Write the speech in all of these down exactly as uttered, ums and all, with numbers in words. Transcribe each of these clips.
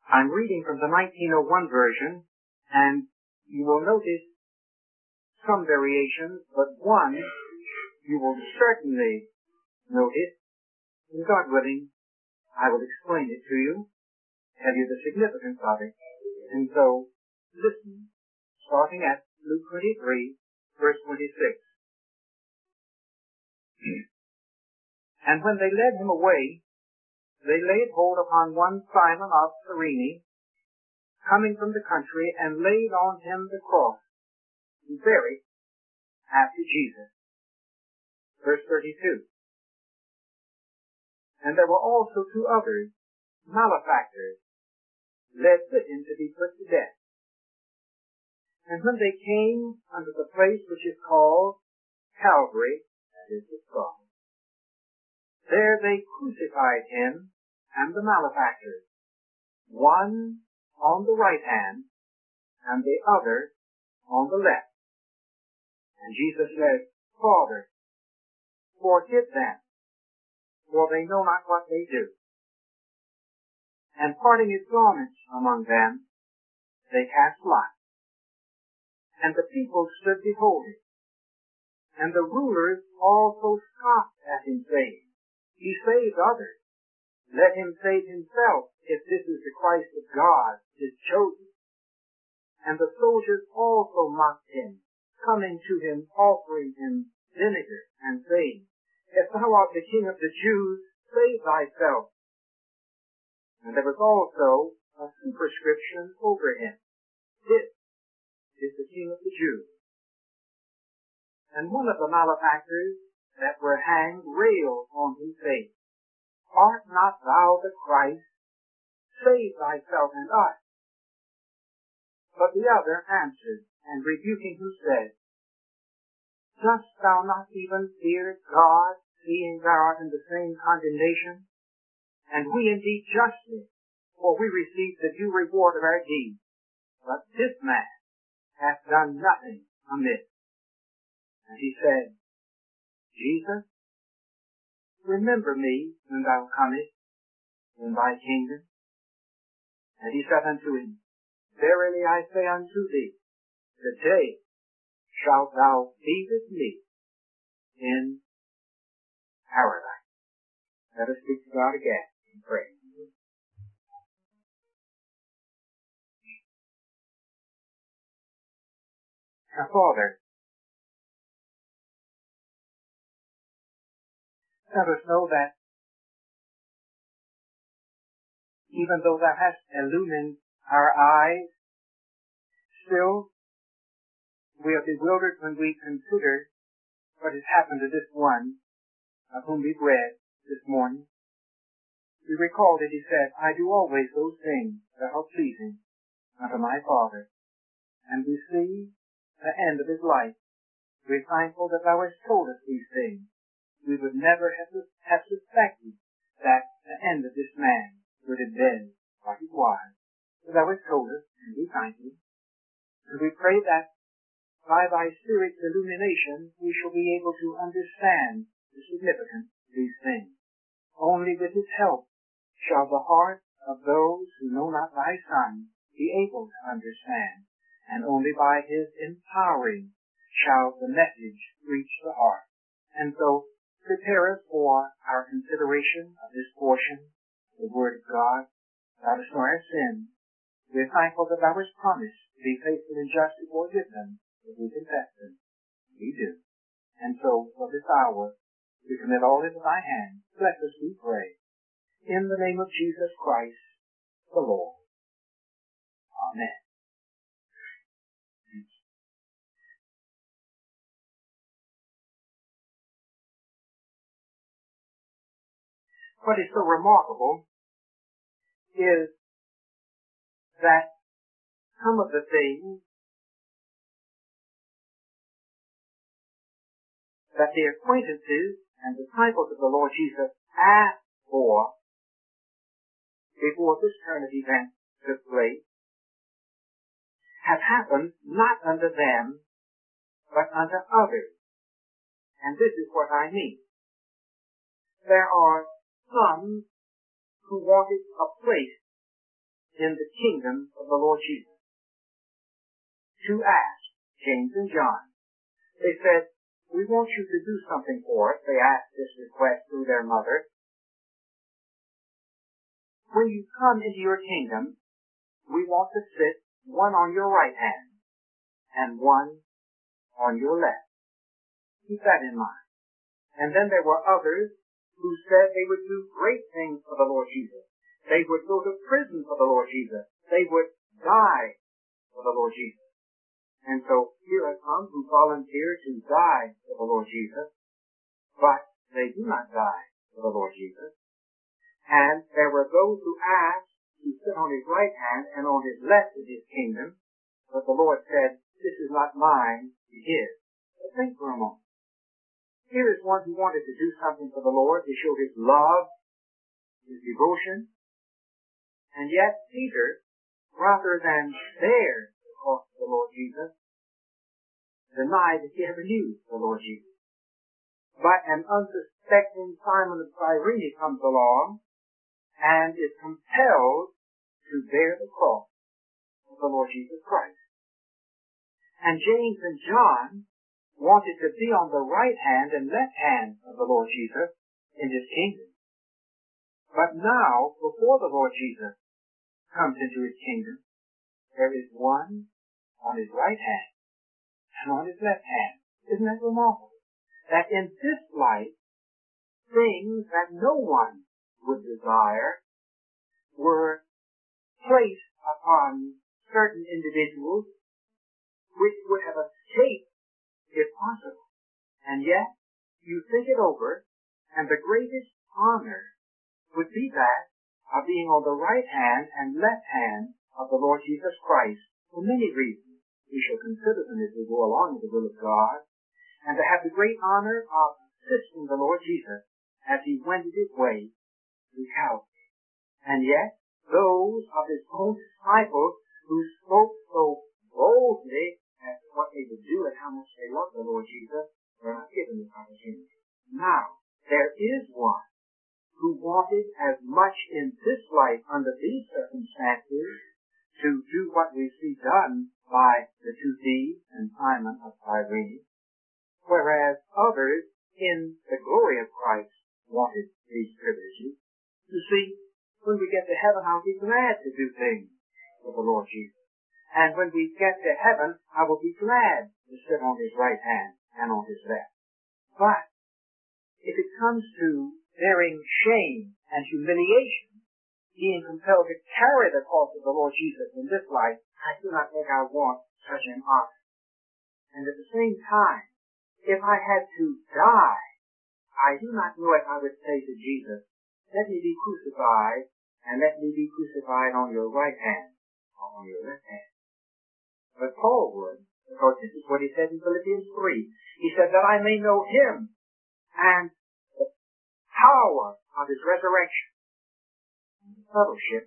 I'm reading from the nineteen oh one version, and you will notice some variations, but one you will certainly notice, and God willing, I will explain it to you, tell you the significance of it. And so, listen, starting at Luke twenty-three, verse twenty-six. And when they led him away, they laid hold upon one Simon of Cyrene, coming from the country, and laid on him the cross, and buried after Jesus. Verse thirty-two. And there were also two others, malefactors, led with him to be put to death. And when they came unto the place which is called Calvary, that is the skull, there they crucified him and the malefactors, one on the right hand and the other on the left. And Jesus said, Father, forgive them, for they know not what they do. And parting his garments among them, they cast lots. And the people stood beholding. And the rulers also scoffed at him, saying, He saved others. Let him save himself, if this is the Christ of God, his chosen. And the soldiers also mocked him, coming to him, offering him vinegar, and saying, If thou art the King of the Jews, save thyself. And there was also a superscription over him, This is the King of the Jews. And one of the malefactors that were hanged railed on him, saying, Art not thou the Christ? Save thyself and us. But the other answered, and rebuking him said, Dost thou not even fear God, seeing thou art in the same condemnation? And we indeed justly, for we receive the due reward of our deeds. But this man hath done nothing amiss. And he said, Jesus, remember me when thou comest in thy kingdom. And he said unto him, Verily I say unto thee, today shalt thou be with me in paradise. Let us speak to God again and pray. Our Father, let us know that even though thou hast illumined our eyes, still we are bewildered when we consider what has happened to this one of whom we've read this morning. We recall that he said, I do always those things that are pleasing unto my Father. And we see the end of his life. We're thankful that thou hast told us these things. We would never have, have suspected that the end of this man would have been what it was. But thou hast told us, and we thank you. And we pray that by thy Spirit's illumination we shall be able to understand the significance of these things. Only with his help shall the heart of those who know not thy Son be able to understand, and only by his empowering shall the message reach the heart. And so, prepare us for our consideration of this portion, the Word of God. Thou dost know our sins. We are thankful that thou hast promised to be faithful and just to forgive them if we confess them. We do. And so, for this hour, we commit all into thy hands. Bless us, we pray. In the name of Jesus Christ, the Lord. Amen. What is so remarkable is that some of the things that the acquaintances and disciples of the Lord Jesus asked for before this turn of events took place have happened not unto them, but unto others. And this is what I mean. There are some who wanted a place in the kingdom of the Lord Jesus. To ask James and John. They said, we want you to do something for us. They asked this request through their mother. When you come into your kingdom, we want to sit one on your right hand and one on your left. Keep that in mind. And then there were others who said they would do great things for the Lord Jesus. They would go to prison for the Lord Jesus. They would die for the Lord Jesus. And so here are some who volunteer to die for the Lord Jesus, but they do not die for the Lord Jesus. And there were those who asked to sit on his right hand and on his left in his kingdom, but the Lord said, this is not mine, it is. But think for a moment. Here is one who wanted to do something for the Lord, to show his love, his devotion, and yet Peter, rather than bear the cross of the Lord Jesus, denied that he ever knew the Lord Jesus. But an unsuspecting Simon of Cyrene comes along and is compelled to bear the cross of the Lord Jesus Christ. And James and John wanted to be on the right hand and left hand of the Lord Jesus in his kingdom. But now, before the Lord Jesus comes into his kingdom, there is one on his right hand and on his left hand. Isn't that remarkable? That in this life, things that no one would desire were placed upon certain individuals which would have escaped if possible. And yet, you think it over, and the greatest honor would be that of being on the right hand and left hand of the Lord Jesus Christ for many reasons. We shall consider them as we go along with the will of God, and to have the great honor of assisting the Lord Jesus as he wended his way through Calvary. And yet, those of his own disciples who spoke so boldly as to what they would do and how much they loved the Lord Jesus were not given this opportunity. Now, there is one who wanted as much in this life under these circumstances to do what we see done by the two thieves and Simon of Cyrene, whereas others in the glory of Christ wanted these privileges. You see, when we get to heaven, I'll be glad to do things for the Lord Jesus. And when we get to heaven, I will be glad to sit on his right hand and on his left. But if it comes to bearing shame and humiliation, being compelled to carry the cross of the Lord Jesus in this life, I do not think I want such an honor. And at the same time, if I had to die, I do not know if I would say to Jesus, let me be crucified, and let me be crucified on your right hand, or on your left hand. But Paul would, because this is what he said in Philippians three. He said that I may know him and the power of his resurrection and the fellowship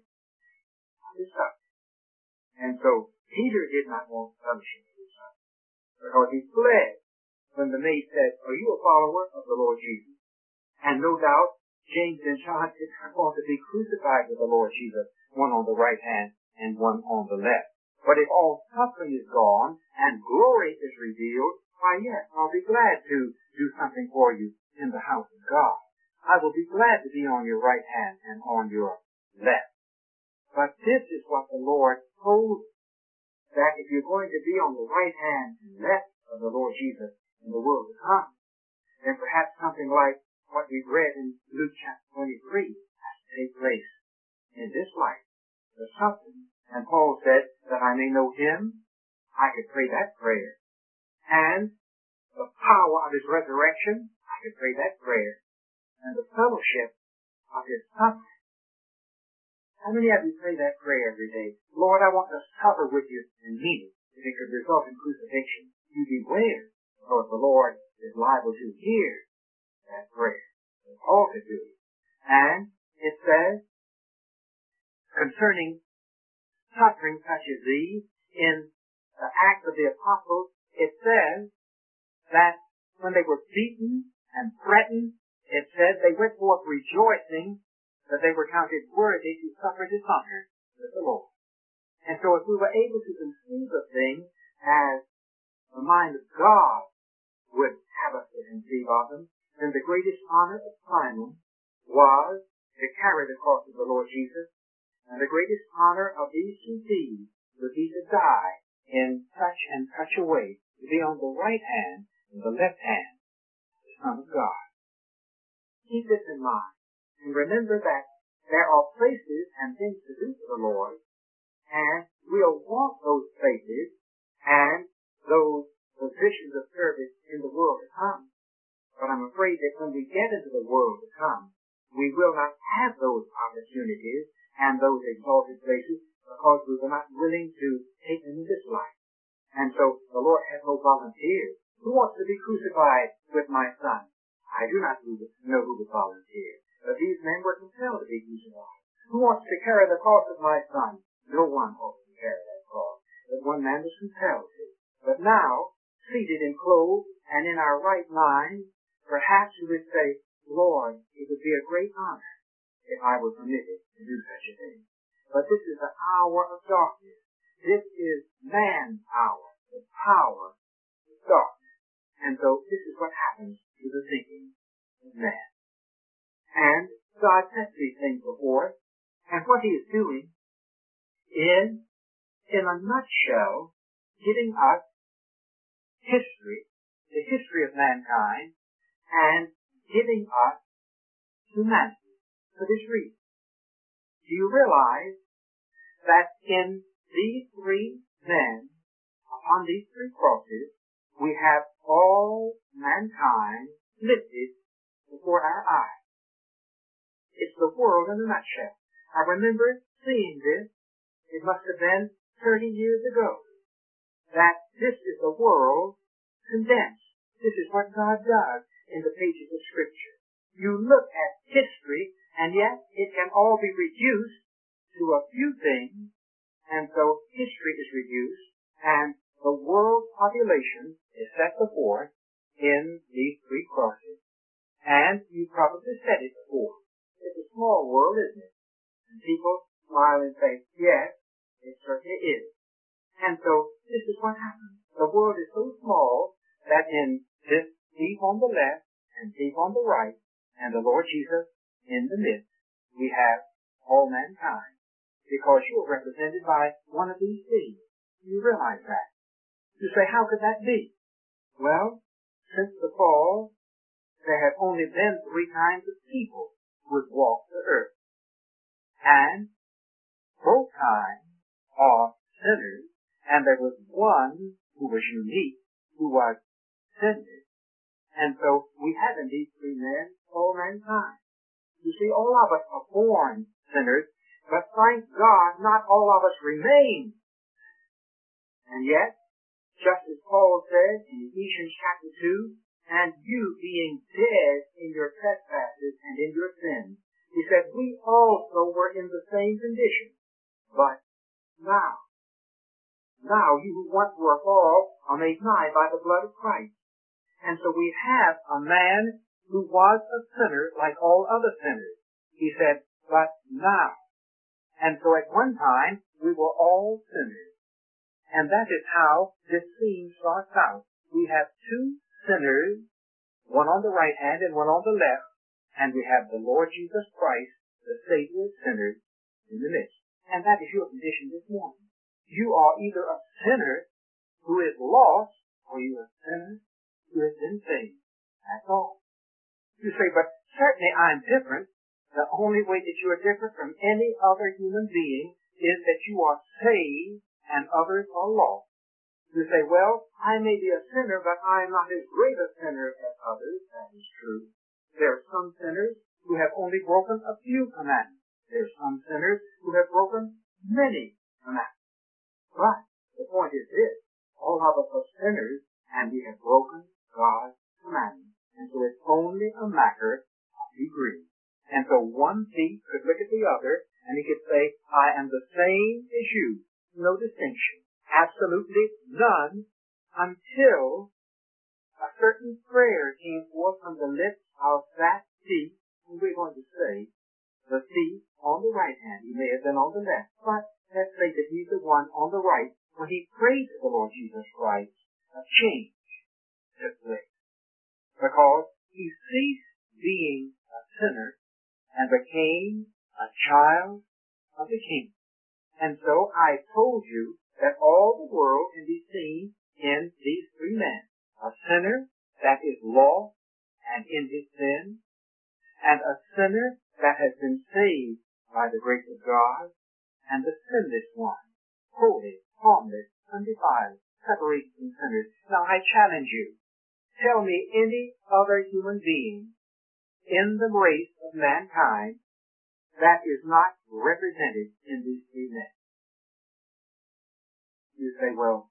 of his suffering. And so Peter did not want fellowship of his suffering, because he fled when the maid said, are you a follower of the Lord Jesus? And no doubt James and John did not want to be crucified with the Lord Jesus, one on the right hand and one on the left. But if all suffering is gone and glory is revealed, why yes, I'll be glad to do something for you in the house of God. I will be glad to be on your right hand and on your left. But this is what the Lord told us, that if you're going to be on the right hand and left of the Lord Jesus in the world to come, then perhaps something like what we've read in Luke chapter twenty-three has to take place in this life, the suffering. And Paul said that I may know him. I could pray that prayer. And the power of his resurrection, I could pray that prayer. And the fellowship of his suffering. How many of you pray that prayer every day? Lord, I want to suffer with you and mean it. If it could result in crucifixion, you beware, because the Lord is liable to hear that prayer. And Paul could do it. And it says, concerning suffering such as these, in the Acts of the Apostles, it says that when they were beaten and threatened, it said they went forth rejoicing that they were counted worthy to suffer dishonor with the Lord. And so if we were able to conceive of things as the mind of God would have us to conceive of them, then the greatest honor of Simon was to carry the cross of the Lord Jesus, and the greatest honor of these two thieves would be to die in such and such a way, to be on the right hand and the left hand of the Son of God. Keep this in mind, and remember that there are places and things to do for the Lord, and we'll want those places and those positions of service in the world to come. But I'm afraid that when we get into the world to come, we will not have those opportunities and those exalted places because we were not willing to take them in this life. And so the Lord has no volunteers. Who wants to be crucified with my son? I do not know who would volunteer. But these men were compelled to be crucified. Who wants to carry the cross of my son? No one wants to carry that cross. But one man was compelled to. But now, seated and clothed and in our right mind, perhaps we would say, Lord, it would be a great honor if I were permitted to do such a thing. But this is the hour of darkness. This is man's hour, the power of darkness. And so this is what happens to the thinking of man. And God sets these things before us, and what he is doing is, in a nutshell, giving us history, the history of mankind, and giving us humanity for this reason. Do you realize that in these three men, upon these three crosses, we have all mankind lifted before our eyes? It's the world in a nutshell. I remember seeing this, it must have been thirty years ago, that this is the world condensed. This is what God does in the pages of Scripture. You look at history, and yet it can all be reduced to a few things, and so history is reduced, and the world population is set before in these three crosses. And you probably said it before. It's a small world, isn't it? And people smile and say, yes, it certainly is. And so this is what happens. The world is so small that in this thief on the left and thief on the right and the Lord Jesus in the midst, we have all mankind. Because you are represented by one of these thieves. You realize that. You say, how could that be? Well, since the fall, there have only been three kinds of people who have walked the earth. And both kinds are sinners, and there was one who was unique, who was sinless. And so we have in these three men all mankind. You see, all of us are born sinners, but thank God, not all of us remain. And yet, just as Paul said in Ephesians chapter two, and you being dead in your trespasses and in your sins, he said, we also were in the same condition. But now, now you who once were far are made nigh by the blood of Christ. And so we have a man who was a sinner like all other sinners. He said, but now. And so at one time, we were all sinners. And that is how this scene starts out. We have two sinners, one on the right hand and one on the left, and we have the Lord Jesus Christ, the Savior of sinners, in the midst. And that is your condition this morning. You are either a sinner who is lost, or you are a sinner who has been saved. That's all. You say, but certainly I'm different. The only way that you are different from any other human being is that you are saved and others are lost. You say, well, I may be a sinner, but I am not as great a sinner as others. That is true. There are some sinners who have only broken a few commandments. There are some sinners who have broken many commandments. But the point is this. All of us are sinners, and we have broken God's commandments. And so it's only a matter of degree. And so one thief could look at the other, and he could say, I am the same as you. No distinction. Absolutely none, until a certain prayer came forth from the lips of that thief, and we're going to say, the thief on the right hand. He may have been on the left, but that say that he's the one on the right, when he prayed to the Lord Jesus Christ, a change took place. Because he ceased being a sinner and became a child of the kingdom. And so I told you that all the world can be seen in these three men. A sinner that is lost and in his sin, and a sinner that has been saved by the grace of God, and the sinless one, holy, harmless, undefiled, separated from sinners. Now I challenge you, tell me any other human being in the race of mankind that is not represented in these three men. You say, well,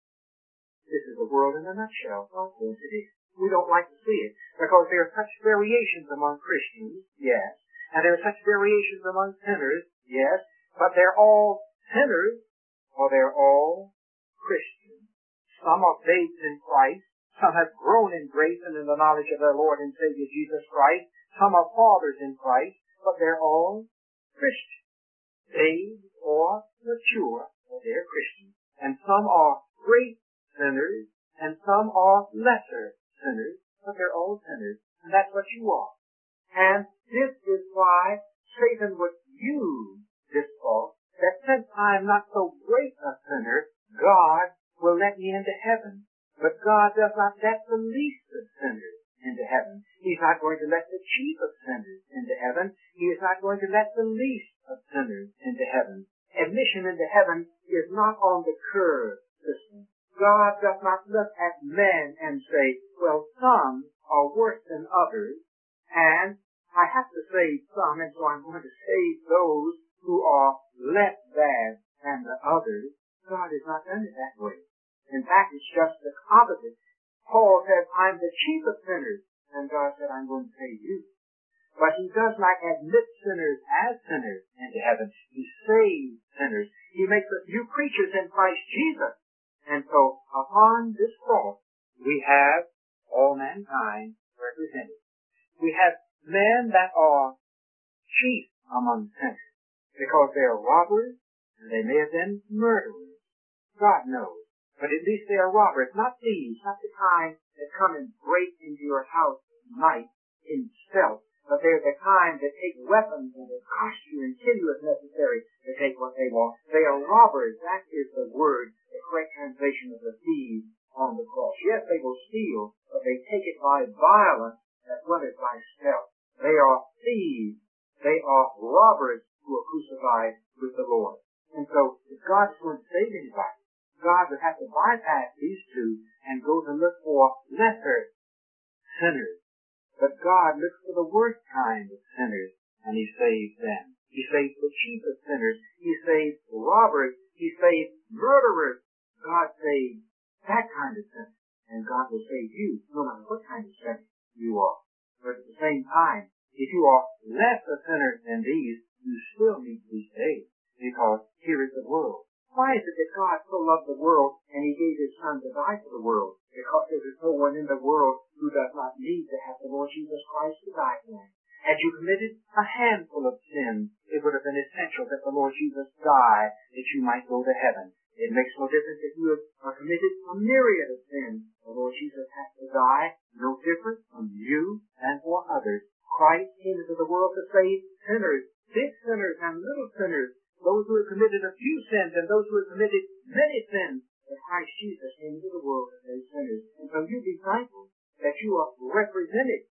this is the world in a nutshell. Of course it is. We don't like to see it because there are such variations among Christians, yes, and there are such variations among sinners, yes, but they're all sinners or they're all Christians. Some are babes in Christ. Some have grown in grace and in the knowledge of their Lord and Savior Jesus Christ. Some are fathers in Christ, but they're all Christians. Babes or mature, but they're Christians. And some are great sinners, and some are lesser sinners, but they're all sinners. And that's what you are. And this is why Satan would use this thought, that since I am not so great a sinner, God will let me into heaven. But God does not let the least of sinners into heaven. He's not going to let the chief of sinners into heaven. He is not going to let the least of sinners into heaven. Admission into heaven is not on the curve system. God does not look at men and say, well, some are worse than others, and I have to save some, and so I'm going to save those who are less bad than the others. God has not done it that way. In fact, it's just the opposite. Paul says, I'm the chief of sinners, and God said, I'm going to save you. But he does not admit sinners as sinners into heaven. He saves sinners. He makes us new creatures in Christ Jesus. And so, upon this cross, we have all mankind represented. We have men that are chief among sinners, because they are robbers, and they may have been murderers. God knows. But at least they are robbers, not thieves, not the kind that come and break into your house at night in stealth, but they're the kind that take weapons and will cost you and kill you if necessary to take what they want. They are robbers. That is the word, the correct translation of the thieves on the cross. Yes, they will steal, but they take it by violence as well as by stealth. They are thieves. They are robbers who are crucified with the Lord. And so, if God is going to save anybody, God would have to bypass these two and go to look for lesser sinners. But God looks for the worst kind of sinners, and He saves them. He saves the chief of sinners. He saves robbers. He saves murderers. God saves that kind of sinner. And God will save you, no matter what kind of sinner you are. But at the same time, if you are less a sinner than these, you still need to be saved. Because here is the world. Why is it that God so loved the world and He gave His Son to die for the world? Because there is no one in the world who does not need to have the Lord Jesus Christ to die for him. Had you committed a handful of sins, it would have been essential that the Lord Jesus die that you might go to heaven. It makes no difference if you have committed a myriad of sins. The Lord Jesus has to die, no different from you and for others. Christ came into the world to save sinners, big sinners and little sinners, those who have committed a few sins and those who have committed many sins. But Christ Jesus came into the world to save sinners. And so you be thankful that you are represented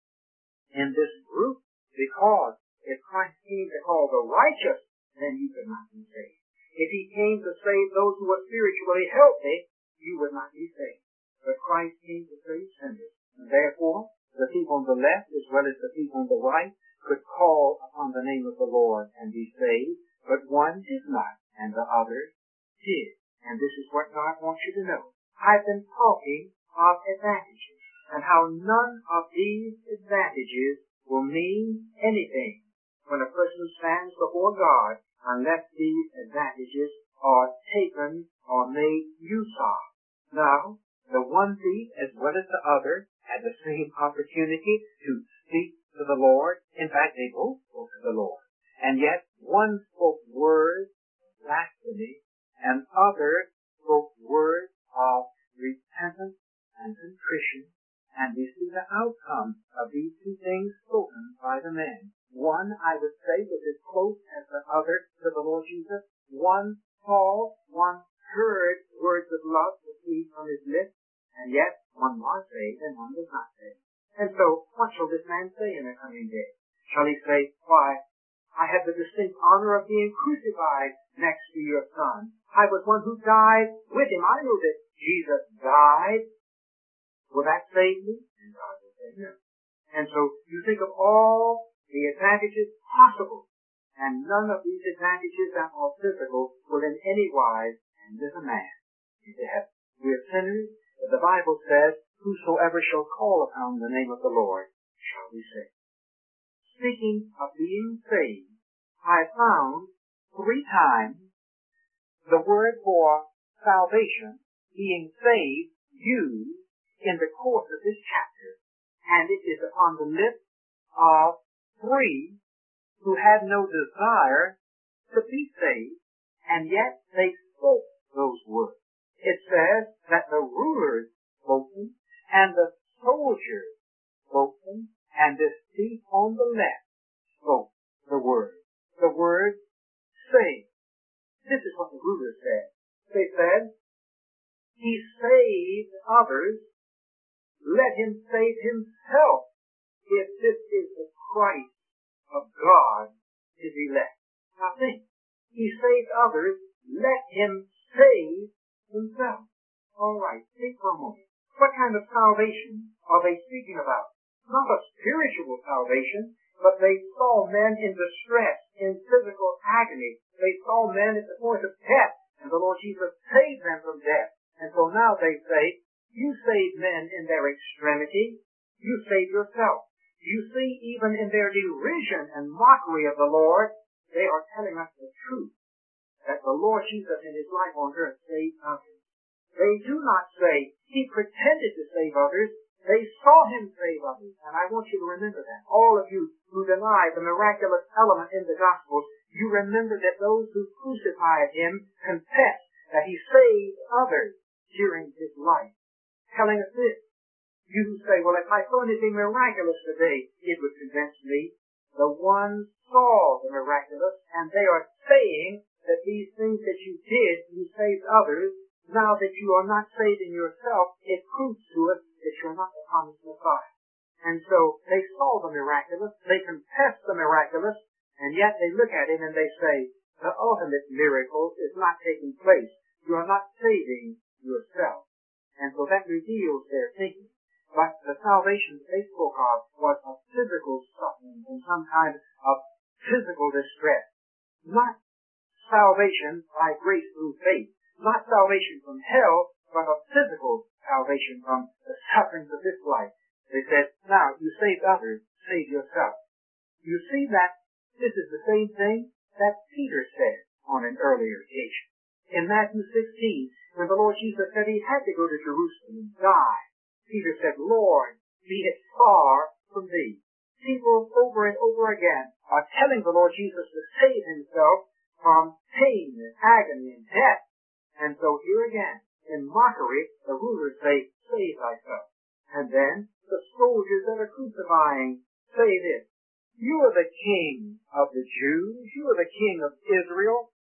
in this group, because if Christ came to call the righteous, then you could not be saved. If He came to save those who were spiritually healthy, you would not be saved. But Christ came to save sinners. And therefore, the people on the left as well as the people on the right could call upon the name of the Lord and be saved. But one did not, and the other did. And this is what God wants you to know. I've been talking of advantages, and how none of these advantages will mean anything when a person stands before God unless these advantages are taken or made use of. Now, the one thief as well as the other had the same opportunity to speak to the Lord. In fact, they both spoke to the Lord. And yet, one spoke words of blasphemy others spoke words of repentance and contrition, and we see the outcome of these two things spoken by the men. One, I would say, was as close as the other to the Lord Jesus. One saw, one heard words of love proceed from his lips, and yet one was saved and one was not saved. And so, what shall this man say in the coming day? Shall he say, why, I had the distinct honor of being crucified next to your son. I was one who died with him. I know that Jesus died. Will that save me? And God will say no. And so you think of all the advantages possible, and none of these advantages that are physical will in any wise endure a man into heaven. We are sinners, but the Bible says, whosoever shall call upon the name of the Lord shall be saved. Speaking of being saved, I found three times the word for salvation, being saved, used in the course of this chapter, and it is upon the lips of three who had no desire to be saved, and yet they spoke those words. It says that the rulers spoke them, and the soldiers spoke them, and this thief on the left spoke the word. The word saved. This is what the rulers said. They said, he saved others, let him save himself if this is the Christ of God, his elect. Now think, he saved others, let him save himself. All right, think for a moment. What kind of salvation are they speaking about? Not a spiritual salvation, but they saw men in distress, in physical agony. They saw men at the point of death, and the Lord Jesus saved them from death. And so now they say, you save men in their extremity, you save yourself. You see, even in their derision and mockery of the Lord, they are telling us the truth, that the Lord Jesus in his life on earth saved others. They do not say, he pretended to save others, they saw him save others. And I want you to remember that. All of you who deny the miraculous element in the Gospels, you remember that those who crucified him confessed that he saved others during his life, telling us this. You who say, well, if I saw anything miraculous today, it would convince me. The ones saw the miraculous, and they are saying that these things that you did, you saved others. Now that you are not saving yourself, it proves to us that you're not the promised Messiah. And so they saw the miraculous, they confess the miraculous, and yet they look at it and they say, the ultimate miracle is not taking place. You are not saving yourself. And so that reveals their thinking. But the salvation they spoke of was of physical suffering and some kind of physical distress. Not salvation by grace through faith. Not salvation from hell, but a physical salvation from the sufferings of this life. They said, now, you saved others, save yourself. You see that this is the same thing that Peter said on an earlier occasion. In Matthew sixteen, when the Lord Jesus said he had to go to Jerusalem and die, Peter said, Lord, be it far from thee. People over and over again are telling the Lord Jesus to save himself from pain and agony and death. And so here again, in mockery, the rulers say, save thyself. And then the soldiers that are crucifying say this, you are the king of the Jews, you are the king of Israel,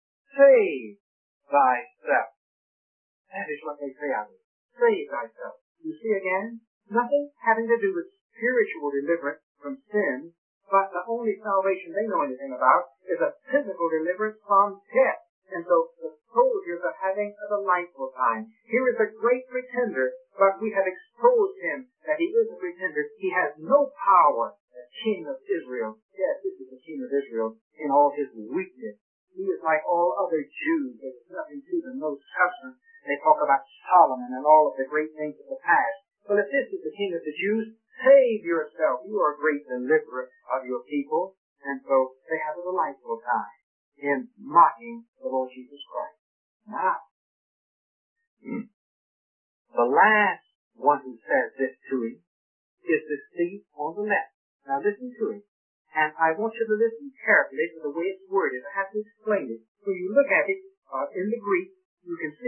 save thyself. That is what they say out of it. Save thyself. You see again, nothing having to do with spiritual deliverance from sin, but the only salvation they know anything about is a physical deliverance from death. And so the soldiers are having a delightful time. Here is a great pretender, but we have exposed him that he is a pretender. He has no power, the king of Israel. Yes, this is the king of Israel in all his weakness. He is like all other Jews. There is nothing to them, no substance. They talk about Solomon and all of the great things of the past. Well, if this is the king of the Jews, save yourself. You are a great deliverer of your people. And so they have a delightful time in mocking the Lord Jesus Christ. Now, the last one who says this to him is the thief on the left. Now listen to him. And I want you to listen carefully to the way it's worded. I have to explain it. When you look at it uh, in the Greek,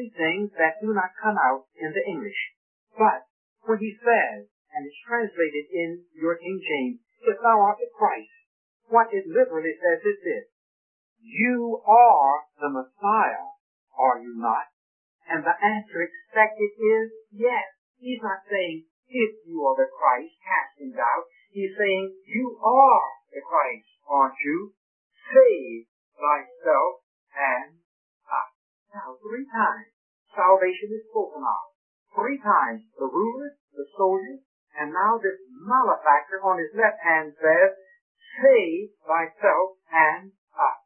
many things that do not come out in the English. But when he says, and it's translated in your King James, if thou art the Christ, what it literally says is this: you are the Messiah, are you not? And the answer expected is yes. He's not saying, if you are the Christ, casting doubt. He's saying, you are the Christ, aren't you? Save thyself and us. Now, three times salvation is spoken of. Three times the rulers, the soldiers, and now this malefactor on his left hand says, save thyself and us.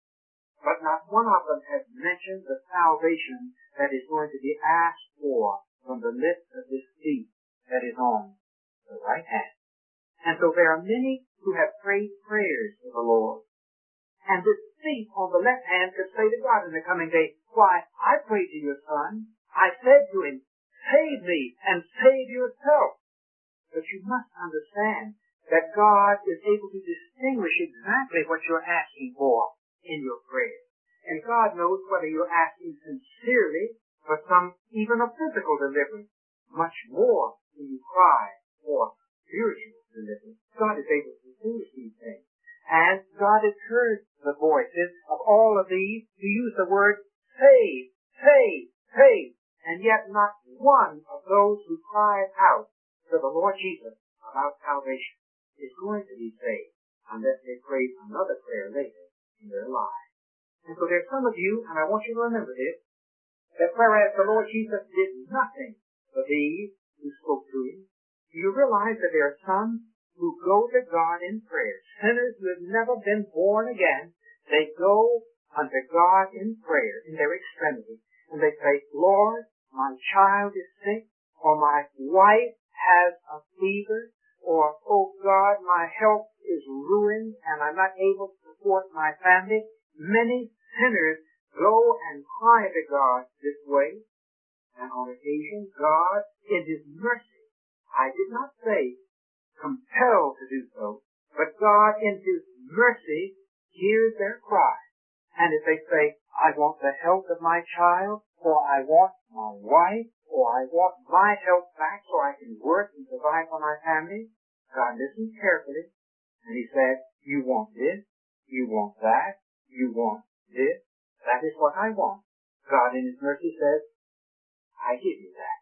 But not one of them has mentioned the salvation that is going to be asked for from the lips of this thief that is on the right hand. And so there are many who have prayed prayers to the Lord. And this thief on the left hand could say to God in the coming day, why, I prayed to your son. I said to him, save me and save yourself. But you must understand that God is able to distinguish exactly what you're asking for in your prayer. And God knows whether you're asking sincerely for some, even a physical deliverance, much more when you cry for spiritual deliverance. God is able to distinguish these things. And God has heard the voices of all of these who use the word save, save, save. And yet not one of those who cried out to the Lord Jesus about salvation is going to be saved unless they pray another prayer later in their lives. And so there's some of you, and I want you to remember this, that whereas the Lord Jesus did nothing for these who spoke to him, you realize that there are some who go to God in prayer, sinners who have never been born again. They go unto God in prayer in their extremity, and they say, Lord, my child is sick, or my wife has a fever, or, oh God, my health is ruined, and I'm not able to support my family. Many sinners go and cry to God this way, and on occasion, God, in his mercy, I did not say compelled to do so, but God, in his mercy, hears their cry. And if they say, I want the health of my child, or I want my wife, or I want my health back so I can work and provide for my family, God listens carefully, and he said, you want this, you want that, you want this, that is what I want. God in his mercy says, I give you that.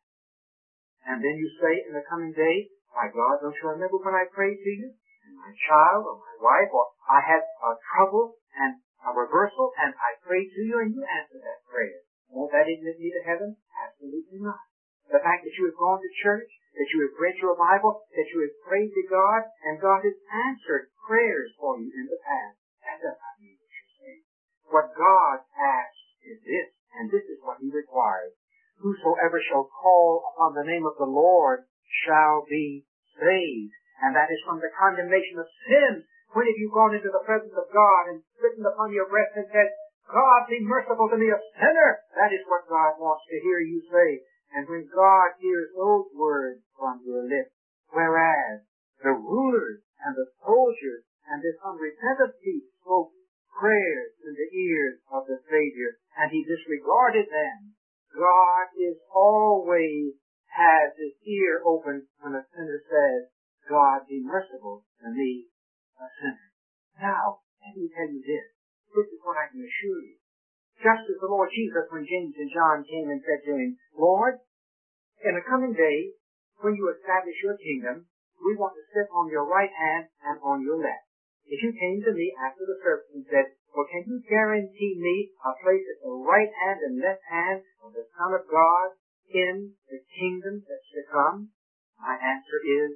And then you say in the coming day, my God, don't you remember when I prayed to you? And my child or my wife, or I had a trouble and a reversal, and I prayed to you and you answered that prayer. Won't that admit me to heaven? Absolutely not. The fact that you have gone to church, that you have read your Bible, that you have prayed to God, and God has answered prayers for you in the past, that does not mean what you're saying. What God asks is this, and this is what he requires. Whosoever shall call upon the name of the Lord shall be saved. And that is from the condemnation of sin. When have you gone into the presence of God and written upon your breast and said, God, be merciful to me, a sinner? That is what God wants to hear you say. And when God hears those words from your lips, whereas the rulers and the soldiers and this unrepentant thief spoke prayers in the ears of the Savior, and he disregarded them, God is always has his ear open when a sinner says, God, be merciful to me, a sinner. Now, let me tell you this. This is what I can assure you. Just as the Lord Jesus, when James and John came and said to him, Lord, in a coming day, when you establish your kingdom, we want to sit on your right hand and on your left. If you came to me after the service and said, well, can you guarantee me a place at the right hand and left hand of the Son of God in the kingdom that's to come? My answer is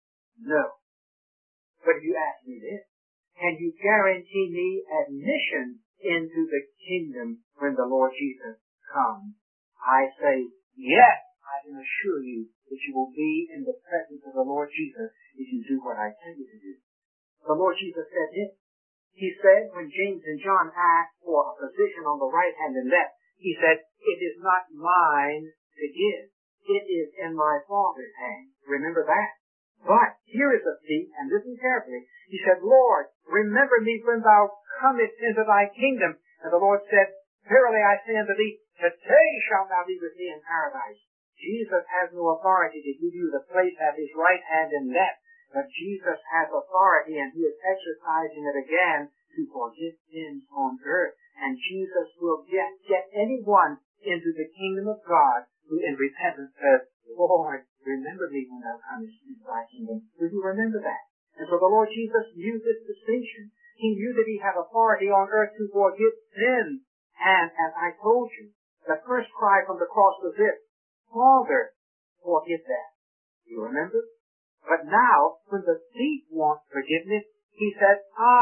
no. But if you ask me this, can you guarantee me admission into the kingdom when the Lord Jesus comes? I say, yes, I can assure you that you will be in the presence of the Lord Jesus if you do what I tell you to do. The Lord Jesus said this. He said, when James and John asked for a position on the right hand and left, he said, it is not mine to give. It is in my Father's hand. Remember that. But here is a thief, and listen carefully. He said, Lord, remember me when thou comest into thy kingdom. And the Lord said, verily I say unto thee, today shalt thou be with me in paradise. Jesus has no authority to give you the place at his right hand in that, but Jesus has authority, and he is exercising it again to forgive sins on earth. And Jesus will get, get anyone into the kingdom of God who in repentance says, Lord, remember me when thou comest into thy kingdom. Will you remember that? And so the Lord Jesus knew this distinction. He knew that he had authority on earth to forgive sins. And as I told you, the first cry from the cross was this, Father, forgive them. You remember? But now, when the thief wants forgiveness, he says,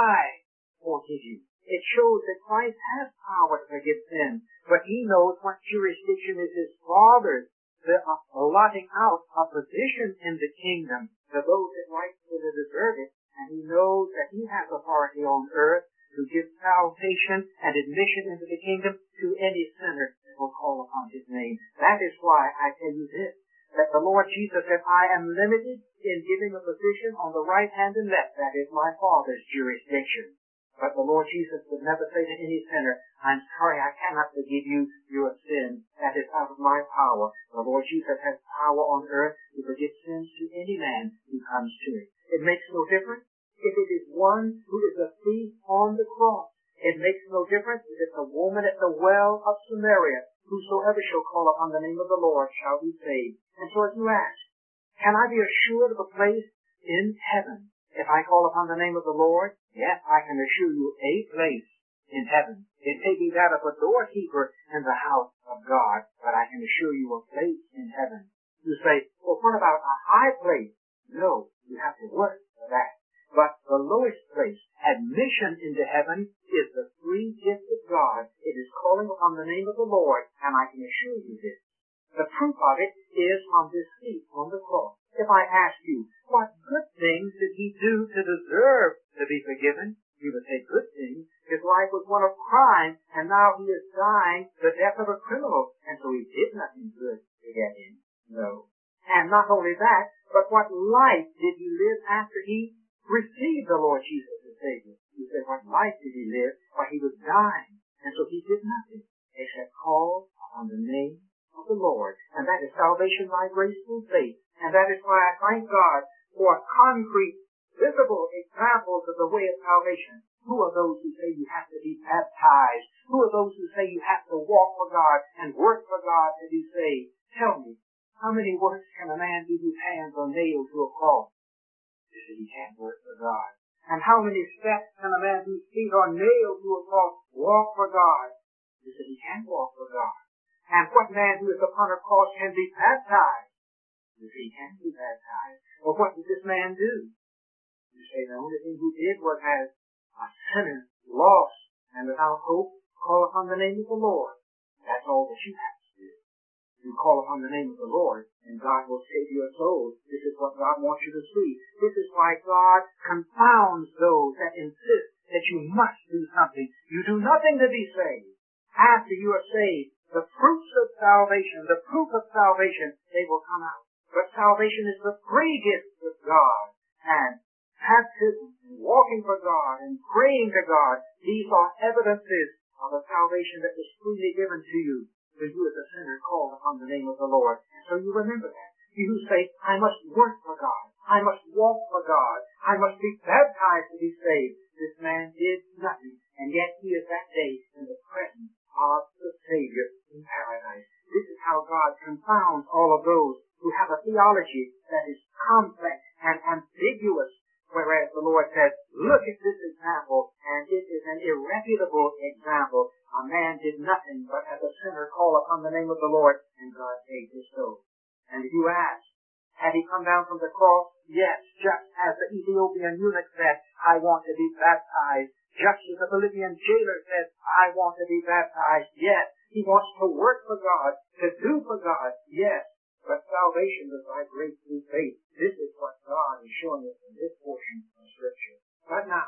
I forgive you. It shows that Christ has power to forgive sin, but he knows what jurisdiction is his Father's, the uh, allotting out a position in the kingdom to those that rightfully deserve it, and he knows that he has authority on earth to give salvation and admission into the kingdom to any sinner that will call upon his name. That is why I tell you this, that the Lord Jesus said, I am limited in giving a position on the right hand and left. That is my Father's jurisdiction. But the Lord Jesus would never say to any sinner, I'm sorry, I cannot forgive you your sin. That is out of my power. The Lord Jesus has power on earth to forgive sins to any man who comes to it. It makes no difference if it is one who is a thief on the cross. It makes no difference if it's a woman at the well of Samaria. Whosoever shall call upon the name of the Lord shall be saved. And so as you ask, can I be assured of a place in heaven if I call upon the name of the Lord? Yes, I can assure you a place in heaven. It may be that of a doorkeeper in the house of God, but I can assure you a place in heaven. You say, well, what about a high place? No, you have to work for that. But the lowest place, admission into heaven, is the free gift of God. It is calling upon the name of the Lord, and I can assure you this. The proof of it is on this thief on the cross. If I ask you, what good things did he do to deserve to be forgiven? You would say good things. His life was one of crime, and now he is dying the death of a criminal, and so he did nothing good to get in. No. And not only that, but what life did he live after he received the Lord Jesus as Savior? You say, what life did he live? Why, he was dying, and so he did nothing except call on the name of the Lord. And that is salvation by grace through faith. And that is why I thank God for concrete, visible examples of the way of salvation. Who are those who say you have to be baptized? Who are those who say you have to walk for God and work for God to be saved? Tell me, how many works can a man do whose hands are nailed to a cross? You say he can't work for God. And how many steps can a man whose feet are nailed to a cross walk for God? You say he can't walk for God. And what man who is upon a cross can be baptized? You say he can't be baptized. Well, what did this man do? You say the only thing he did was, as a sinner, lost and without hope, call upon the name of the Lord. That's all that you have to do. You call upon the name of the Lord, and God will save your soul. This is what God wants you to see. This is why God confounds those that insist that you must do something. You do nothing to be saved. After you are saved, the fruits of salvation, the proof of salvation, they will come out. But salvation is the free gift of God. And baptism, and walking for God, and praying to God, these are evidences of the salvation that was freely given to you. For you as a sinner called upon the name of the Lord. So you remember that. You who say, I must work for God. I must walk for God. I must be baptized to be saved. This man did nothing, and yet he is that day in the presence of the Savior in paradise. This is how God confounds all of those who have a theology that is complex and ambiguous, whereas the Lord says, look at this example, and it is an irrefutable example. A man did nothing but as a sinner call upon the name of the Lord, and God saved his soul. And if you ask, had he come down from the cross? Yes, just as the Ethiopian eunuch said, I want to be baptized. Just as the Philippian jailer said, I want to be baptized. Yes, he wants to work for God, to do for God. Yes, but salvation is by grace through faith. This is what God is showing us in this portion of Scripture. But now,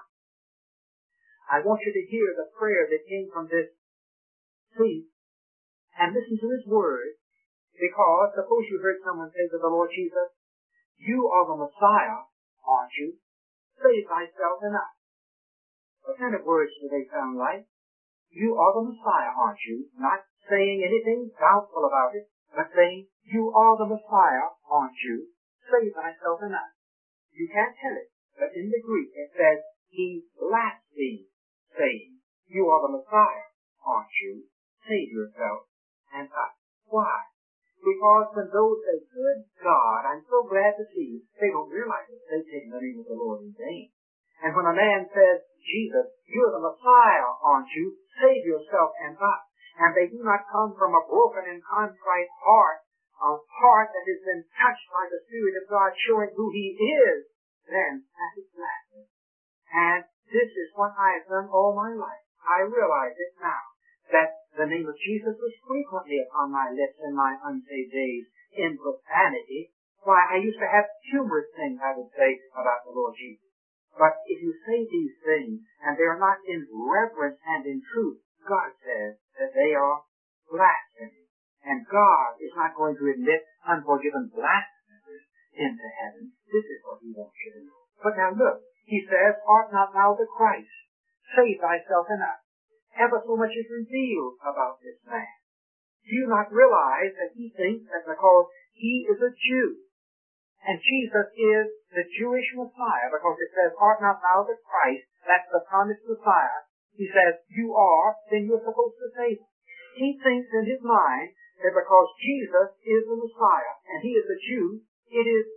I want you to hear the prayer that came from this thief and listen to his words, because suppose you heard someone say to the Lord Jesus, you are the Messiah, aren't you? Save thyself and us. What kind of words do they sound like? you are the Messiah, aren't you? Not saying anything doubtful about it, but saying, you are the Messiah, aren't you? Save thyself and us. You can't tell it, but in the Greek it says, he blasphemed, saying, you are the Messiah, aren't you? Save yourself and us. Why? Because when those say, good God, I'm so glad to see you, they don't realize that they've taken the name of the Lord in vain. And when a man says, Jesus, you're the Messiah, aren't you? Save yourself and us. And they do not come from a broken and contrite heart, a heart that has been touched by the Spirit of God showing who He is, then that is blasphemy. And this is what I have done all my life. I realize it now, that the name of Jesus was frequently upon my lips in my unsaved days in profanity. Why, I used to have humorous things I would say about the Lord Jesus. But if you say these things, and they are not in reverence and in truth, God says that they are blasphemy. And God is not going to admit unforgiven blasphemers into heaven. This is what He wants you to know. But now look, He says, art not thou the Christ? Save thyself and us. Ever so much is revealed about this man. Do you not realize that he thinks that because he is a Jew, and Jesus is the Jewish Messiah, because it says, art not thou the Christ, that's the promised Messiah. He says, you are, then you're supposed to save him. He thinks in his mind that because Jesus is the Messiah, and he is a Jew, it is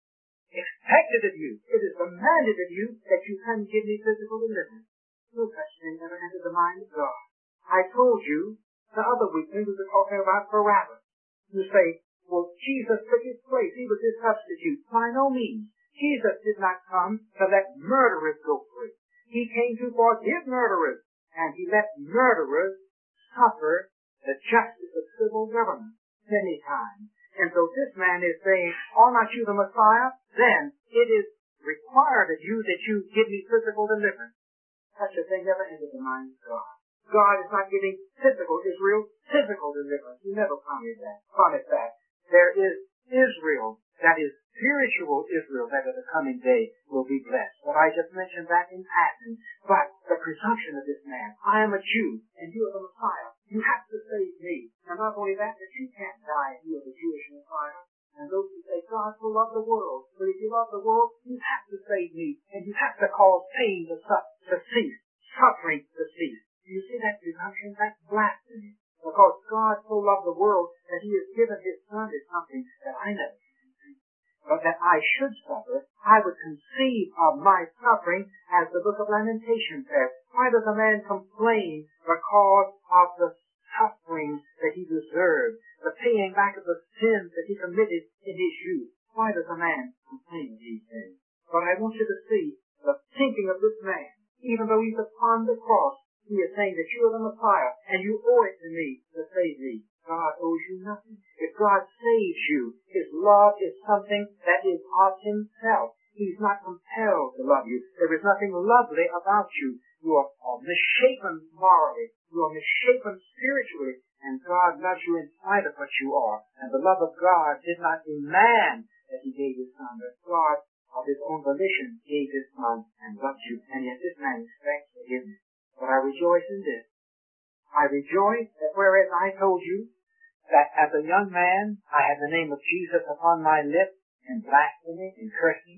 expected of you, it is demanded of you that you come give me physical deliverance. No such thing ever entered the mind of God. I told you the other week when we were talking about Barabbas. You say, well, Jesus took his place. He was his substitute. By no means. Jesus did not come to let murderers go free. He came to forgive murderers, and he let murderers suffer the justice of civil government many times. And so this man is saying, are not you the Messiah? Then it is required of you that you give me physical deliverance. Such a thing never entered the mind of God. God is not giving physical Israel physical deliverance. He never promised that. Promised that. There is Israel, that is spiritual Israel, that at the coming day will be blessed. What I just mentioned that in passing. But the presumption of this man, I am a Jew, and you are the Messiah. You have to save me. And not only that, that you can't die if you are the Jewish Messiah. And those who say, God will love the world. But if you love the world, you have to save me. And you have to cause pain to, su- to cease, suffering to cease. Do you see that presumption? That's blasphemy. Because God so loved the world that He has given His Son is something that I never can do. But that I should suffer, I would conceive of my suffering, as the book of Lamentations says. Why does a man complain? Because of the suffering that he deserved, the paying back of the sins that he committed in his youth. Why does a man complain of these things? But I want you to see the thinking of this man. Even though he's upon the cross, he is saying that you are the Messiah, and you owe it to me to save thee. God owes you nothing. If God saves you, His love is something that is of Himself. He's not compelled to love you. There is nothing lovely about you. You are misshapen morally. You are misshapen spiritually. And God loves you in spite of what you are. And the love of God did not demand that He gave His Son. But God, of His own volition, gave His Son and loved you. And yet this man expects forgiveness. But I rejoice in this. I rejoice that whereas I told you that as a young man I had the name of Jesus upon my lips in blasphemy and cursing,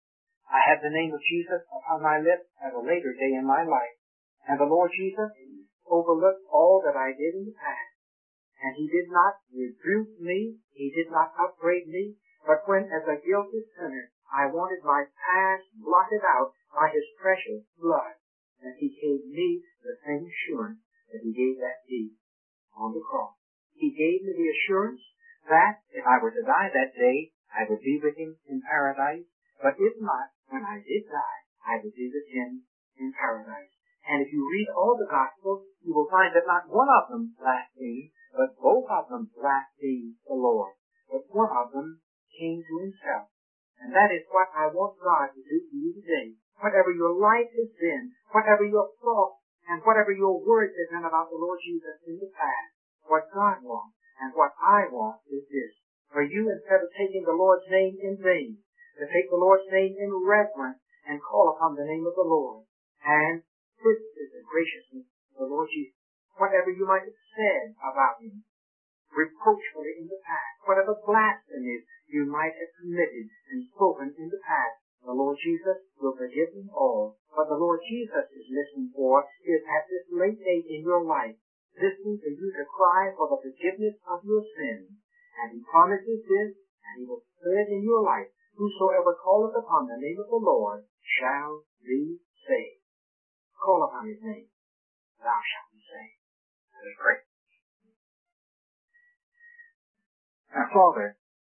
I had the name of Jesus upon my lips at a later day in my life. And the Lord Jesus overlooked all that I did in the past. And He did not rebuke me. He did not upbraid me. But when as a guilty sinner I wanted my past blotted out by His precious blood, and He gave me the same assurance that He gave that thief on the cross. He gave me the assurance that if I were to die that day, I would be with Him in paradise. But if not, when I did die, I would be with Him in paradise. And if you read all the Gospels, you will find that not one of them blasphemed, but both of them blasphemed the Lord. But one of them came to himself. And that is what I want God to do for you today. Whatever your life has been, whatever your thoughts, and whatever your words have been about the Lord Jesus in the past, what God wants and what I want is this. For you, instead of taking the Lord's name in vain, to take the Lord's name in reverence and call upon the name of the Lord. And this is the graciousness of the Lord Jesus. you might have said about him reproachfully in the past, whatever blasphemies you might have committed and spoken in the past, the Lord Jesus will forgive them all. What the Lord Jesus is listening for is at this late date in your life, listening for you to cry for the forgiveness of your sins. And he promises this, and he will do it in your life. Whosoever calleth upon the name of the Lord shall be saved. Call upon his name, thou shalt be saved. Let us pray. Our Father,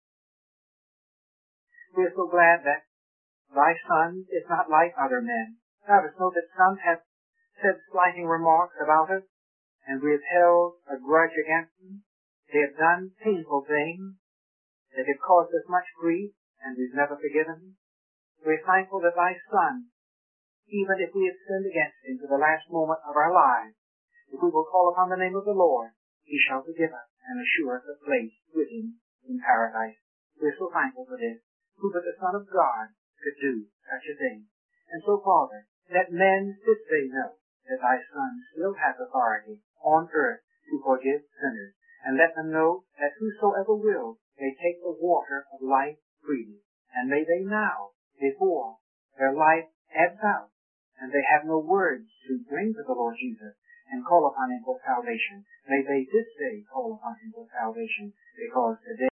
we are so glad that thy Son is not like other men. Thou dost know that some have said slighting remarks about us, and we have held a grudge against them. They have done painful things that have caused us much grief, and we've never forgiven them. We are thankful that thy Son, even if we have sinned against him to the last moment of our lives, if we will call upon the name of the Lord, he shall forgive us and assure us a place with him in paradise. We are so thankful for this. Who but the Son of God could do such a thing? And so, Father, let men this day know that thy Son still has authority on earth to forgive sinners, and let them know that whosoever will may take the water of life freely. And may they now, before their life ebbs out, and they have no words to bring to the Lord Jesus and call upon him for salvation, may they this day call upon him for salvation, because today